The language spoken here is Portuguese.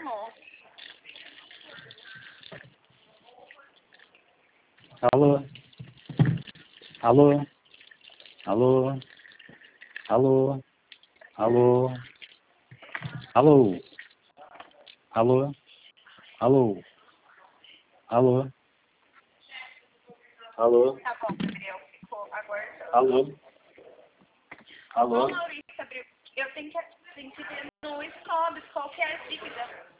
mesmo. Alô? Alô? Alô? Alô? Alô? Alô? Alô? Alô? Alô? Alô? Tá bom, Gabriel. Ficou aguardando. Alô? Ô, Alô? Maurício, eu tenho que ver no Scobs qual que é a dívida.